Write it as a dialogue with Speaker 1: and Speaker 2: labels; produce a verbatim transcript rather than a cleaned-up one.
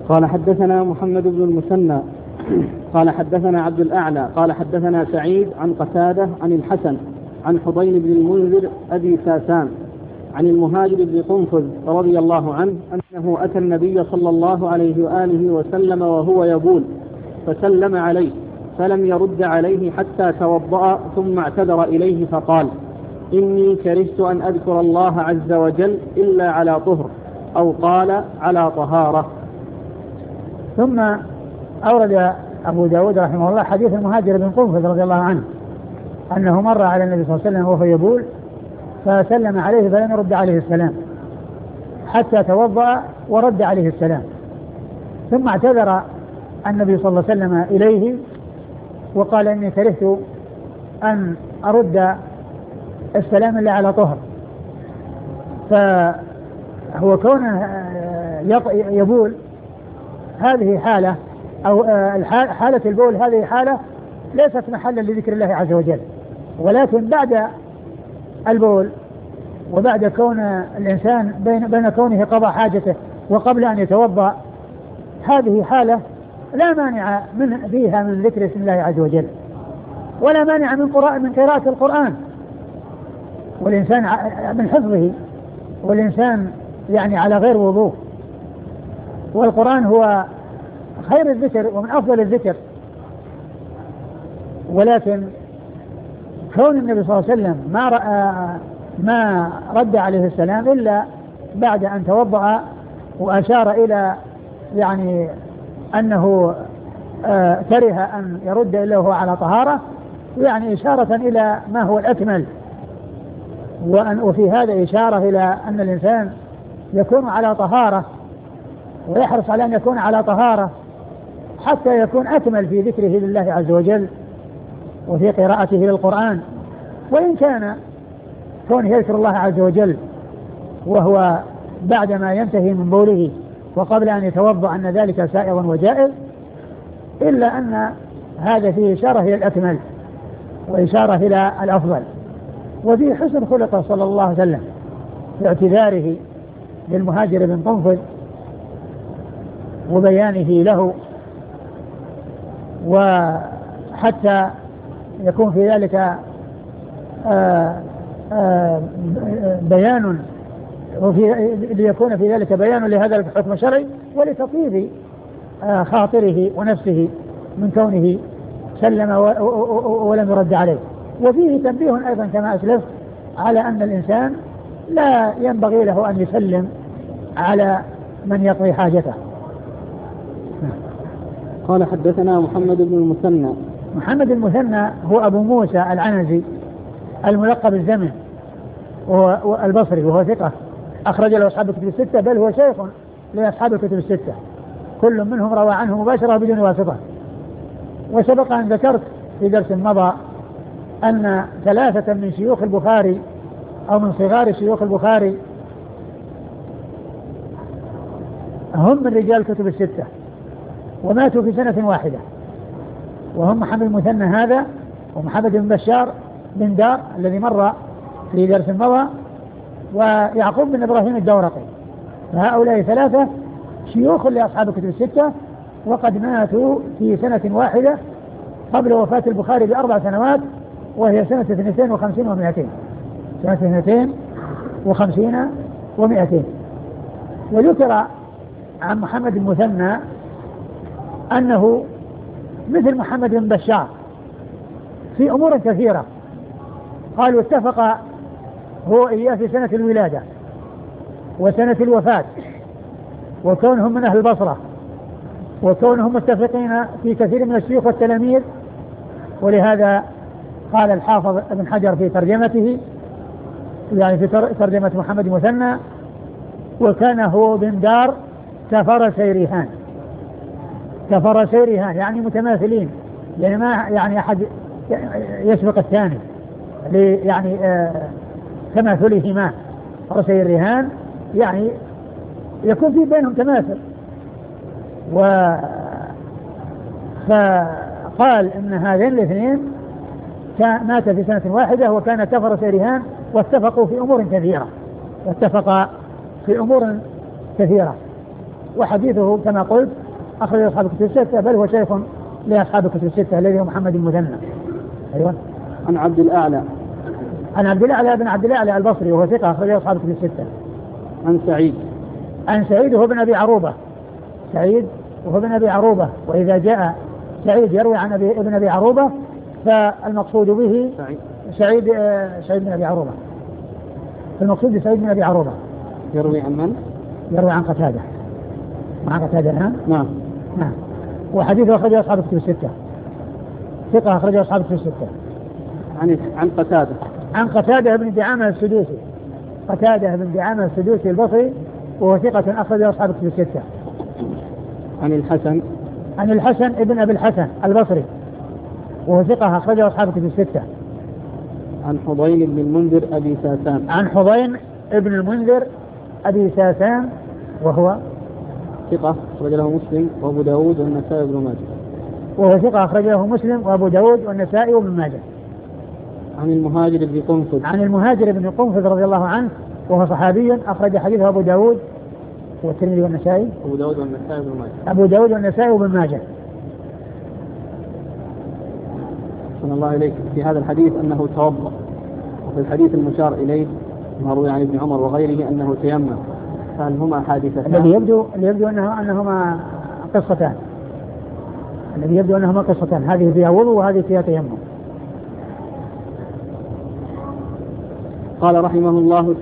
Speaker 1: قال حدثنا محمد بن المثنى قال حدثنا عبد الأعلى قال حدثنا سعيد عن قتادة عن الحسن عن حضين بن المنذر أبي ساسان عن المهاجر بن قنفذ رضي الله عنه أنه أتى النبي صلى الله عليه وآله وسلم وهو يبول فسلم عليه فلم يرد عليه حتى توضأ ثم اعتذر إليه فقال: إني كرهت أن أذكر الله عز وجل إلا على طهر، أو قال على طهارة.
Speaker 2: ثم أورد أبو داود رحمه الله حديث المهاجر بن قنفذ رضي الله عنه أنه مر على النبي صلى الله عليه وسلم وهو يبول فسلم عليه فلم يرد عليه السلام حتى توضأ ورد عليه السلام، ثم اعتذر النبي صلى الله عليه وسلم إليه وقال: إني كرهت أن أرد السلام إلا على طهر. فهو كونه يبول هذه حالة أو حالة البول هذه حالة ليست محلا لذكر الله عز وجل، ولكن بعد البول وبعد كون الإنسان بين, بين كونه قضى حاجته وقبل أن يتوضأ هذه حالة لا مانع من فيها من ذكر اسم الله عز وجل، ولا مانع من قراءة من قراءة القرآن والإنسان من حفظه، والإنسان يعني على غير وضوء، والقرآن هو خير الذكر ومن أفضل الذكر. ولكن كون النبي صلى الله عليه وسلم ما رأى ما رد عليه السلام إلا بعد أن توضأ وأشار إلى يعني أنه آه كره أن يرد إلا وهو على طهارة، يعني إشارة إلى ما هو الأكمل، وأن وفي هذا إشارة إلى أن الإنسان يكون على طهارة ويحرص على أن يكون على طهارة حتى يكون أكمل في ذكره لله عز وجل وفي قراءته للقرآن. وإن كان كونه يذكر الله عز وجل وهو بعدما ينتهي من بوله وقبل أن يتوضأ أن ذلك سائغ وجائز، إلا أن هذا فيه إشارة إلى الأكمل وإشارة إلى الأفضل، وفيه حسن خلقه صلى الله عليه وسلم في اعتذاره للمهاجر بن قنفذ وبيانه له، وحتى يكون في ذلك آآ آآ بيان وفي ليكون في ذلك بيان لهذا الحكم الشرعي ولتطيب خاطره ونفسه من كونه سلم ولم يرد عليه. وفيه تنبيه أيضا كما أسلف على أن الإنسان لا ينبغي له أن يسلم على من يقضي حاجته.
Speaker 1: قال حدثنا محمد بن المثنى.
Speaker 2: محمد المثنى هو أبو موسى العنزي الملقب الزمن وهو البصري، وهو ثقة أخرج له أصحاب الكتب الستة، بل هو شيخ لأصحاب الكتب الستة، كل منهم روى عنه مباشرة بدون واسطة. وسبق أن ذكرت في درس مضى أن ثلاثة من شيوخ البخاري أو من صغار شيوخ البخاري هم من رجال الكتب الستة وماتوا في سنة واحدة، وهم محمد المثنى هذا ومحمد بن بشار بن دار الذي مر في درس مضى ويعقوب بن إبراهيم الدورقي. فهؤلاء ثلاثة شيوخ لأصحاب الكتب الستة وقد ماتوا في سنة واحدة قبل وفاة البخاري بأربع سنوات، وهي سنة اثنتين وخمسين ومئتين سنة اثنتين وخمسين ومئتين. وذكر عن محمد المثنى أنه مثل محمد بن بشار في أمور كثيرة، قالوا اتفق هو إياه في سنة الولادة وسنة الوفاة وكونهم من أهل البصرة وكونهم متفقين في كثير من الشيوخ والتلاميذ. ولهذا قال الحافظ ابن حجر في ترجمته يعني في ترجمة محمد المثنى: وكان هو بن دار كفرسي ريحان. كفرسي ريحان يعني متماثلين، يعني ما يعني أحد يسبق الثاني يعني آه تماثلهما. فرسي الرهان يعني يكون في بينهم تماثل. و فقال ان هذين الاثنين مات في سنة واحدة وكان كفرسي رهان، واتفقوا في امور كثيرة واتفقا في امور كثيرة. وحديثه كما قلت أخرج أصحاب الكتب الستة، بل هو شيخ لأصحاب الكتب الستة الذي هو محمد المثنى. أيوة.
Speaker 1: عن عبد الأعلى
Speaker 2: عن عبد الأعلى بن عبد الأعلى البصري وهو ثقة أخرج أصحاب الكتب الستة.
Speaker 1: عن سعيد
Speaker 2: عن سعيد وهو بن أبي عروبة. سعيد وهو بن أبي عروبة، وإذا جاء سعيد يروي عن أبي ابن أبي عروبة فالمقصود به
Speaker 1: سعيد
Speaker 2: سعيد, آه سعيد بن أبي عروبة. المقصود بسعيد بن أبي عروبة
Speaker 1: يروي عن من؟
Speaker 2: يروي عن قتادة. مع قتادة نعم.
Speaker 1: نعم
Speaker 2: نعم. وحديثه أخرجه أصحاب الكتب الستة. ثقة أخرجه أصحاب الكتب الستة.
Speaker 1: عن عن قتادة
Speaker 2: عن قتادة بن دعامة السدوسي. قتادة بن دعامة السدوسي البصري وهو ثقة أخرجه أصحاب الكتب الستة.
Speaker 1: عن الحسن
Speaker 2: عن الحسن ابن أبي الحسن البصري وهو ثقة أخرجه أصحاب الكتب الستة.
Speaker 1: عن حضين بن المنذر أبي ساسان
Speaker 2: عن حضين ابن المنذر أبي ساسان وهو
Speaker 1: ثقة أخرج له مسلم وأبو داود والنسائي وابن ماجه.
Speaker 2: وهو ثقة أخرج له مسلم وأبو داود والنسائي وابن ماجه.
Speaker 1: عن المهاجر بن قنفذ
Speaker 2: عن المهاجر بن قنفذ رضي الله عنه وهو صحابي أخرج حديثه أبو داود والترمذي والنسائي.
Speaker 1: أبو داود والنسائي وابن ماجه.
Speaker 2: أبو داود والنسائي وابن ماجه.
Speaker 1: صلى الله عليك. في هذا الحديث أنه توضأ، وفي الحديث المشار إليه ما روي عن ابن عمر وغيره أنه تيمم، فهل هما حادثتان؟
Speaker 2: الذي يبدو الذي يبدو أنه أنهما قصتان. الذي يبدو أنهما قصتان، هذه فيها وضوء وهذه فيها تيمم.
Speaker 1: قال رحمه الله